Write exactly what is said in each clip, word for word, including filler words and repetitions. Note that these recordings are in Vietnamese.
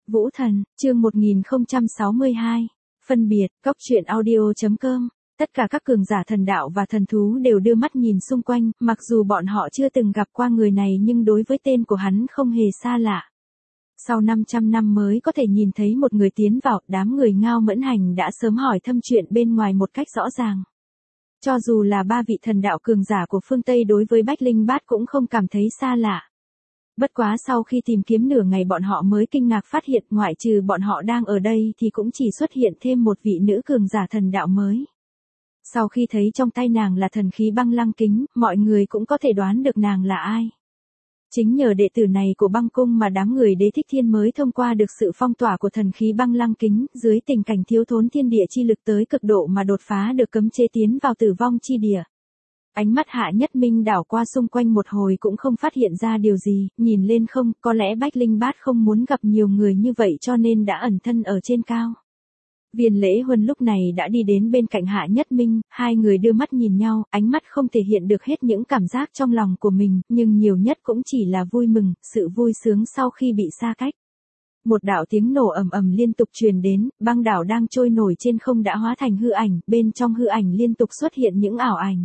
Vũ Thần, chương một nghìn không trăm sáu mươi hai. Phân biệt, Cóc truyện audio chấm com. Tất cả các cường giả thần đạo và thần thú đều đưa mắt nhìn xung quanh, mặc dù bọn họ chưa từng gặp qua người này nhưng đối với tên của hắn không hề xa lạ. Sau năm trăm năm mới có thể nhìn thấy một người tiến vào, đám người Ngao Mẫn Hành đã sớm hỏi thăm chuyện bên ngoài một cách rõ ràng. Cho dù là ba vị thần đạo cường giả của phương Tây đối với Bách Linh Bát cũng không cảm thấy xa lạ. Bất quá sau khi tìm kiếm nửa ngày bọn họ mới kinh ngạc phát hiện ngoại trừ bọn họ đang ở đây thì cũng chỉ xuất hiện thêm một vị nữ cường giả thần đạo mới. Sau khi thấy trong tay nàng là thần khí băng lăng kính, mọi người cũng có thể đoán được nàng là ai. Chính nhờ đệ tử này của băng cung mà đám người Đế Thích Thiên mới thông qua được sự phong tỏa của thần khí băng lăng kính, dưới tình cảnh thiếu thốn thiên địa chi lực tới cực độ mà đột phá được cấm chế tiến vào tử vong chi địa. Ánh mắt Hạ Nhất Minh đảo qua xung quanh một hồi cũng không phát hiện ra điều gì, nhìn lên không, có lẽ Bách Linh Bát không muốn gặp nhiều người như vậy cho nên đã ẩn thân ở trên cao. Viên Lễ Huân lúc này đã đi đến bên cạnh Hạ Nhất Minh, hai người đưa mắt nhìn nhau, ánh mắt không thể hiện được hết những cảm giác trong lòng của mình, nhưng nhiều nhất cũng chỉ là vui mừng, sự vui sướng sau khi bị xa cách. Một đạo tiếng nổ ầm ầm liên tục truyền đến, băng đảo đang trôi nổi trên không đã hóa thành hư ảnh, bên trong hư ảnh liên tục xuất hiện những ảo ảnh.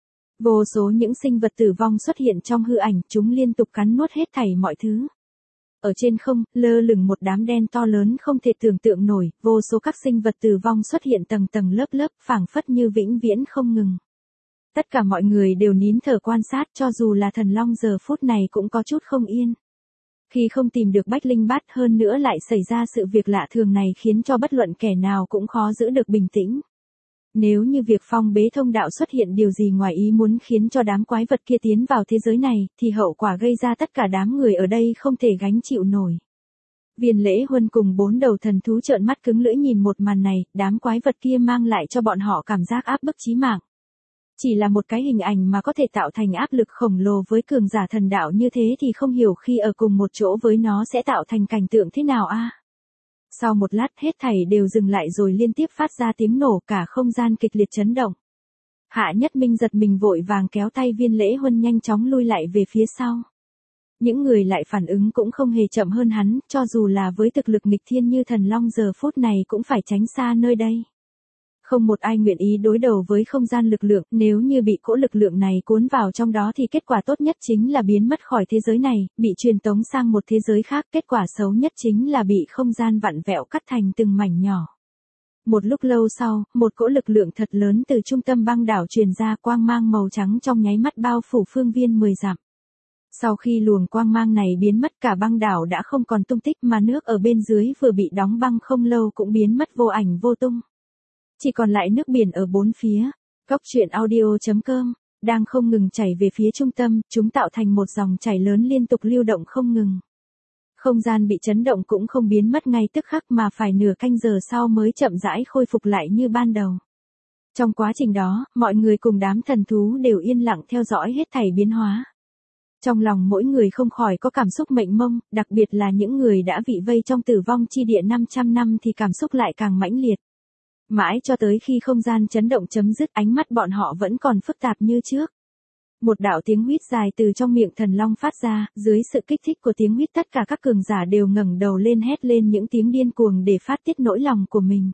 Vô số những sinh vật tử vong xuất hiện trong hư ảnh, chúng liên tục cắn nuốt hết thảy mọi thứ. Ở trên không, lơ lửng một đám đen to lớn không thể tưởng tượng nổi, vô số các sinh vật tử vong xuất hiện tầng tầng lớp lớp, phảng phất như vĩnh viễn không ngừng. Tất cả mọi người đều nín thở quan sát, cho dù là thần long giờ phút này cũng có chút không yên. Khi không tìm được Bách Linh Bát hơn nữa lại xảy ra sự việc lạ thường này khiến cho bất luận kẻ nào cũng khó giữ được bình tĩnh. Nếu như việc phong bế thông đạo xuất hiện điều gì ngoài ý muốn khiến cho đám quái vật kia tiến vào thế giới này, thì hậu quả gây ra tất cả đám người ở đây không thể gánh chịu nổi. Viên Lễ Huân cùng bốn đầu thần thú trợn mắt cứng lưỡi nhìn một màn này, đám quái vật kia mang lại cho bọn họ cảm giác áp bức chí mạng. Chỉ là một cái hình ảnh mà có thể tạo thành áp lực khổng lồ với cường giả thần đạo như thế thì không hiểu khi ở cùng một chỗ với nó sẽ tạo thành cảnh tượng thế nào a. Sau một lát hết thảy đều dừng lại rồi liên tiếp phát ra tiếng nổ, cả không gian kịch liệt chấn động. Hạ Nhất Minh giật mình vội vàng kéo tay Viên Lễ Huân nhanh chóng lui lại về phía sau. Những người lại phản ứng cũng không hề chậm hơn hắn, cho dù là với thực lực nghịch thiên như thần long giờ phút này cũng phải tránh xa nơi đây. Không một ai nguyện ý đối đầu với không gian lực lượng, nếu như bị cỗ lực lượng này cuốn vào trong đó thì kết quả tốt nhất chính là biến mất khỏi thế giới này, bị truyền tống sang một thế giới khác, kết quả xấu nhất chính là bị không gian vặn vẹo cắt thành từng mảnh nhỏ. Một lúc lâu sau, một cỗ lực lượng thật lớn từ trung tâm băng đảo truyền ra, quang mang màu trắng trong nháy mắt bao phủ phương viên mười dặm. Sau khi luồng quang mang này biến mất cả băng đảo đã không còn tung tích mà nước ở bên dưới vừa bị đóng băng không lâu cũng biến mất vô ảnh vô tung. Chỉ còn lại nước biển ở bốn phía. Cóc truyện audio chấm com đang không ngừng chảy về phía trung tâm, chúng tạo thành một dòng chảy lớn liên tục lưu động không ngừng. Không gian bị chấn động cũng không biến mất ngay tức khắc mà phải nửa canh giờ sau mới chậm rãi khôi phục lại như ban đầu. Trong quá trình đó, mọi người cùng đám thần thú đều yên lặng theo dõi hết thảy biến hóa. Trong lòng mỗi người không khỏi có cảm xúc mênh mông, đặc biệt là những người đã bị vây trong tử vong chi địa năm trăm năm thì cảm xúc lại càng mãnh liệt. Mãi cho tới khi không gian chấn động chấm dứt, ánh mắt bọn họ vẫn còn phức tạp như trước. Một đạo tiếng huýt dài từ trong miệng thần long phát ra, dưới sự kích thích của tiếng huýt tất cả các cường giả đều ngẩng đầu lên hét lên những tiếng điên cuồng để phát tiết nỗi lòng của mình.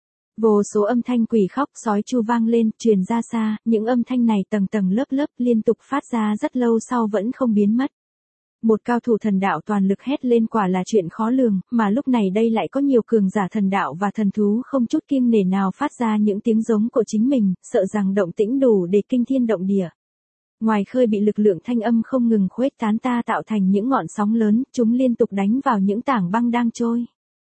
Vô số âm thanh quỷ khóc sói tru vang lên, truyền ra xa, những âm thanh này tầng tầng lớp lớp liên tục phát ra rất lâu sau vẫn không biến mất. Một cao thủ thần đạo toàn lực hét lên quả là chuyện khó lường, mà lúc này đây lại có nhiều cường giả thần đạo và thần thú không chút kiêng nể nào phát ra những tiếng giống của chính mình, sợ rằng động tĩnh đủ để kinh thiên động địa. Ngoài khơi bị lực lượng thanh âm không ngừng khuếch tán ta tạo thành những ngọn sóng lớn, chúng liên tục đánh vào những tảng băng đang trôi.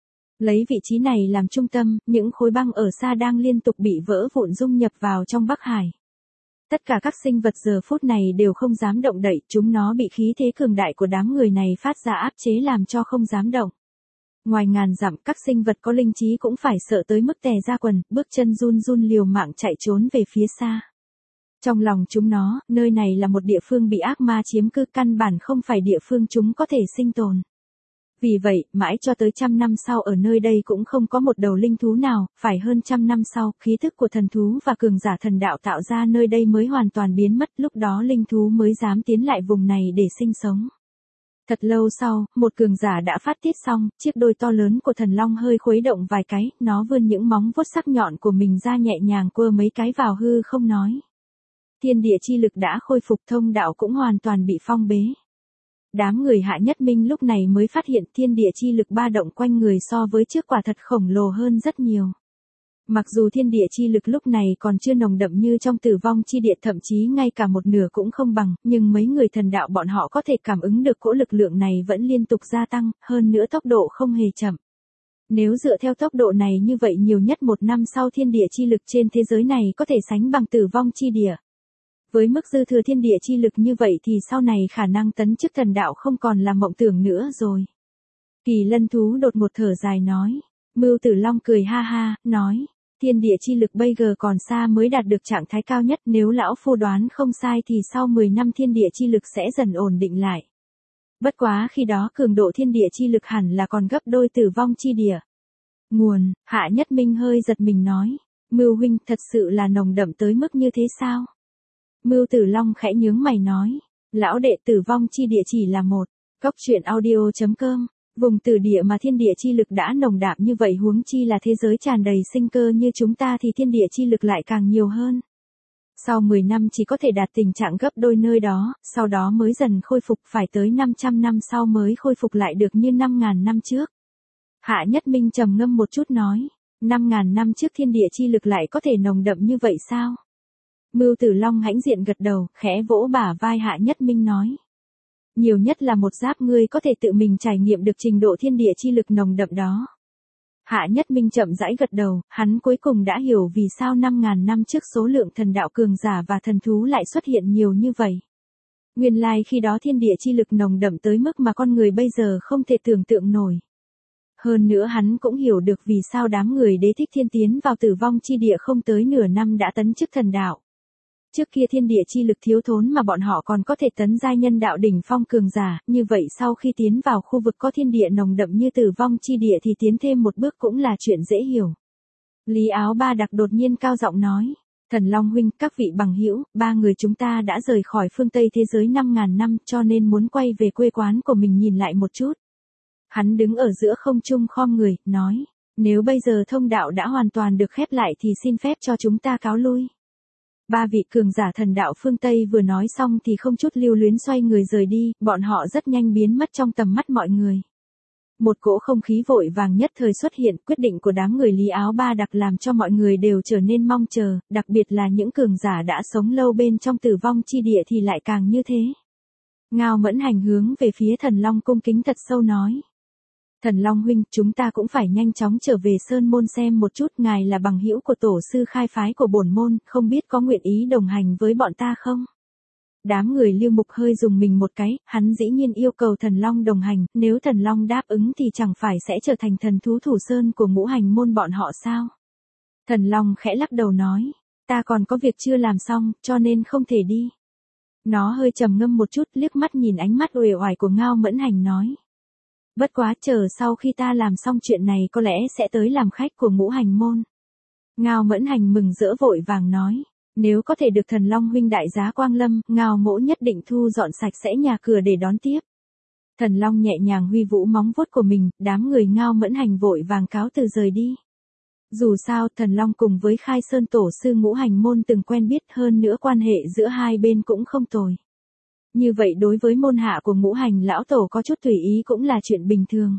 Lấy vị trí này làm trung tâm, những khối băng ở xa đang liên tục bị vỡ vụn dung nhập vào trong Bắc Hải. Tất cả các sinh vật giờ phút này đều không dám động đậy, chúng nó bị khí thế cường đại của đám người này phát ra áp chế làm cho không dám động. Ngoài ngàn dặm, các sinh vật có linh trí cũng phải sợ tới mức tè ra quần, bước chân run run liều mạng chạy trốn về phía xa. Trong lòng chúng nó, nơi này là một địa phương bị ác ma chiếm cư, căn bản không phải địa phương chúng có thể sinh tồn. Vì vậy, mãi cho tới trăm năm sau ở nơi đây cũng không có một đầu linh thú nào, phải hơn trăm năm sau, khí thức của thần thú và cường giả thần đạo tạo ra nơi đây mới hoàn toàn biến mất, lúc đó linh thú mới dám tiến lại vùng này để sinh sống. Thật lâu sau, một cường giả đã phát tiết xong, chiếc đôi to lớn của thần long hơi khuấy động vài cái, nó vươn những móng vuốt sắc nhọn của mình ra nhẹ nhàng quơ mấy cái vào hư không nói. Thiên địa chi lực đã khôi phục, thông đạo cũng hoàn toàn bị phong bế. Đám người Hạ Nhất Minh lúc này mới phát hiện thiên địa chi lực ba động quanh người so với trước quả thật khổng lồ hơn rất nhiều. Mặc dù thiên địa chi lực lúc này còn chưa nồng đậm như trong tử vong chi địa, thậm chí ngay cả một nửa cũng không bằng, nhưng mấy người thần đạo bọn họ có thể cảm ứng được cỗ lực lượng này vẫn liên tục gia tăng, hơn nữa tốc độ không hề chậm. Nếu dựa theo tốc độ này như vậy nhiều nhất một năm sau thiên địa chi lực trên thế giới này có thể sánh bằng tử vong chi địa. Với mức dư thừa thiên địa chi lực như vậy thì sau này khả năng tấn chức thần đạo không còn là mộng tưởng nữa rồi. Kỳ Lân thú đột một thở dài nói. Mưu Tử Long cười ha ha, nói. Thiên địa chi lực bây giờ còn xa mới đạt được trạng thái cao nhất, nếu lão phu đoán không sai thì sau mười năm thiên địa chi lực sẽ dần ổn định lại. Bất quá khi đó cường độ thiên địa chi lực hẳn là còn gấp đôi tử vong chi địa. Nguồn, Hạ Nhất Minh hơi giật mình nói. Mưu huynh thật sự là nồng đậm tới mức như thế sao? Mưu Tử Long khẽ nhướng mày nói. Lão đệ, tử vong chi địa chỉ là một. Góc truyện audio chấm com. Vùng tử địa mà thiên địa chi lực đã nồng đạm như vậy, huống chi là thế giới tràn đầy sinh cơ như chúng ta thì thiên địa chi lực lại càng nhiều hơn. Sau mười năm chỉ có thể đạt tình trạng gấp đôi nơi đó, sau đó mới dần khôi phục, phải tới năm trăm năm sau mới khôi phục lại được như năm nghìn năm trước. Hạ Nhất Minh trầm ngâm một chút nói, năm nghìn năm trước thiên địa chi lực lại có thể nồng đậm như vậy sao? Mưu Tử Long hãnh diện gật đầu, khẽ vỗ bả vai Hạ Nhất Minh nói. Nhiều nhất là một giáp ngươi có thể tự mình trải nghiệm được trình độ thiên địa chi lực nồng đậm đó. Hạ Nhất Minh chậm rãi gật đầu, hắn cuối cùng đã hiểu vì sao năm nghìn năm trước số lượng thần đạo cường giả và thần thú lại xuất hiện nhiều như vậy. Nguyên lai khi đó thiên địa chi lực nồng đậm tới mức mà con người bây giờ không thể tưởng tượng nổi. Hơn nữa hắn cũng hiểu được vì sao đám người Đế Thích Thiên tiến vào tử vong chi địa không tới nửa năm đã tấn chức thần đạo. Trước kia thiên địa chi lực thiếu thốn mà bọn họ còn có thể tấn giai nhân đạo đỉnh phong cường giả, như vậy sau khi tiến vào khu vực có thiên địa nồng đậm như tử vong chi địa thì tiến thêm một bước cũng là chuyện dễ hiểu. Lý Áo Ba Đặc đột nhiên cao giọng nói, Thần Long huynh, các vị bằng hữu, ba người chúng ta đã rời khỏi phương Tây thế giới năm nghìn năm cho nên muốn quay về quê quán của mình nhìn lại một chút. Hắn đứng ở giữa không trung khom người, nói, nếu bây giờ thông đạo đã hoàn toàn được khép lại thì xin phép cho chúng ta cáo lui. Ba vị cường giả thần đạo phương Tây vừa nói xong thì không chút lưu luyến xoay người rời đi, bọn họ rất nhanh biến mất trong tầm mắt mọi người. Một cỗ không khí vội vàng nhất thời xuất hiện, quyết định của đám người Lý Áo Ba Đặc làm cho mọi người đều trở nên mong chờ, đặc biệt là những cường giả đã sống lâu bên trong tử vong chi địa thì lại càng như thế. Ngao Mẫn Hành hướng về phía Thần Long cung kính thật sâu nói. Thần Long huynh, chúng ta cũng phải nhanh chóng trở về Sơn Môn xem một chút, ngài là bằng hữu của tổ sư khai phái của bổn môn, không biết có nguyện ý đồng hành với bọn ta không? Đám người Lưu Mục hơi dùng mình một cái, hắn dĩ nhiên yêu cầu Thần Long đồng hành, nếu Thần Long đáp ứng thì chẳng phải sẽ trở thành thần thú thủ sơn của ngũ hành môn bọn họ sao? Thần Long khẽ lắc đầu nói, ta còn có việc chưa làm xong, cho nên không thể đi. Nó hơi trầm ngâm một chút, liếc mắt nhìn ánh mắt uể oải của Ngao Mẫn Hành nói. Bất quá chờ sau khi ta làm xong chuyện này có lẽ sẽ tới làm khách của ngũ hành môn. Ngao Mẫn Hành mừng rỡ vội vàng nói, nếu có thể được Thần Long huynh đại giá quang lâm, Ngao mỗ nhất định thu dọn sạch sẽ nhà cửa để đón tiếp. Thần Long nhẹ nhàng huy vũ móng vuốt của mình, đám người Ngao Mẫn Hành vội vàng cáo từ rời đi. Dù sao, Thần Long cùng với Khai Sơn tổ sư ngũ hành môn từng quen biết, hơn nữa quan hệ giữa hai bên cũng không tồi. Như vậy đối với môn hạ của ngũ hành lão tổ có chút tùy ý cũng là chuyện bình thường.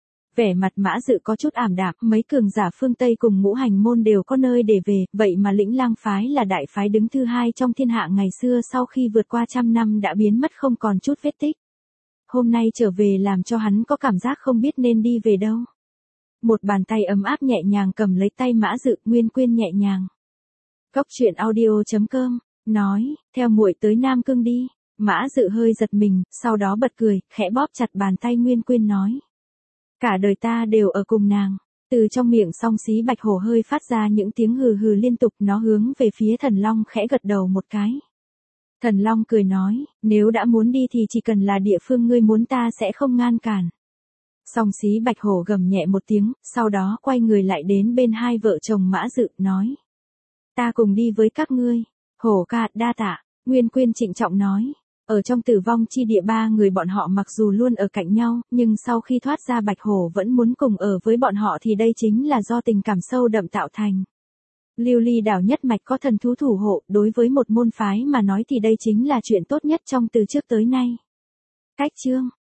Vẻ mặt Mã Dự có chút ảm đạm, mấy cường giả phương Tây cùng ngũ hành môn đều có nơi để về, vậy mà Lĩnh Lang phái là đại phái đứng thứ hai trong thiên hạ ngày xưa sau khi vượt qua trăm năm đã biến mất không còn chút vết tích. Hôm nay trở về làm cho hắn có cảm giác không biết nên đi về đâu. Một bàn tay ấm áp nhẹ nhàng cầm lấy tay Mã Dự, Nguyên Quyên nhẹ nhàng. Góc truyện audio chấm com, nói, theo muội tới Nam Cương đi. Mã Dự hơi giật mình, sau đó bật cười, khẽ bóp chặt bàn tay Nguyên Quyên nói. Cả đời ta đều ở cùng nàng. Từ trong miệng song xí bạch hổ hơi phát ra những tiếng hừ hừ liên tục, nó hướng về phía Thần Long khẽ gật đầu một cái. Thần Long cười nói, nếu đã muốn đi thì chỉ cần là địa phương ngươi muốn ta sẽ không ngăn cản. Song xí bạch hổ gầm nhẹ một tiếng, sau đó quay người lại đến bên hai vợ chồng Mã Dự, nói. Ta cùng đi với các ngươi. Hổ ca, đa tạ. Nguyên Quyên trịnh trọng nói. Ở trong tử vong chi địa ba người bọn họ mặc dù luôn ở cạnh nhau, nhưng sau khi thoát ra Bạch Hổ vẫn muốn cùng ở với bọn họ thì đây chính là do tình cảm sâu đậm tạo thành. Lưu Ly đảo nhất mạch có thần thú thủ hộ, đối với một môn phái mà nói thì đây chính là chuyện tốt nhất trong từ trước tới nay. Cách chương